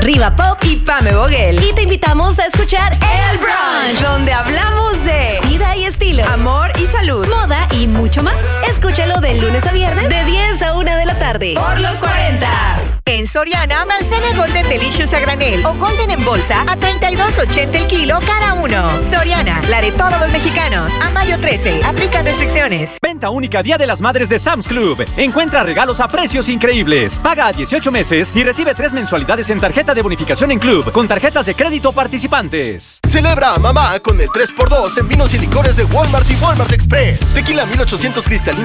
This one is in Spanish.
Riva Pop y Pame Vogel. Y te invitamos a escuchar El Brunch, donde hablamos de vida y estilo, amor y salud, moda y mucho más. Escúchalo de lunes a viernes de 10 a 1 de la tarde por los 40. En Soriana, manzana Golden Delicious a granel o Golden en bolsa a $32.80 el kilo cada uno. Soriana, la de todos los mexicanos. A mayo 13, aplican restricciones. Venta única Día de las Madres de Sam's Club. Encuentra regalos a precios increíbles. Paga a 18 meses y recibe 3 mensualidades en tarjeta de bonificación en Club con tarjetas de crédito participantes. Celebra a mamá con el 3x2 en vinos y licores de Walmart y Walmart Express. Tequila 1800 cristalino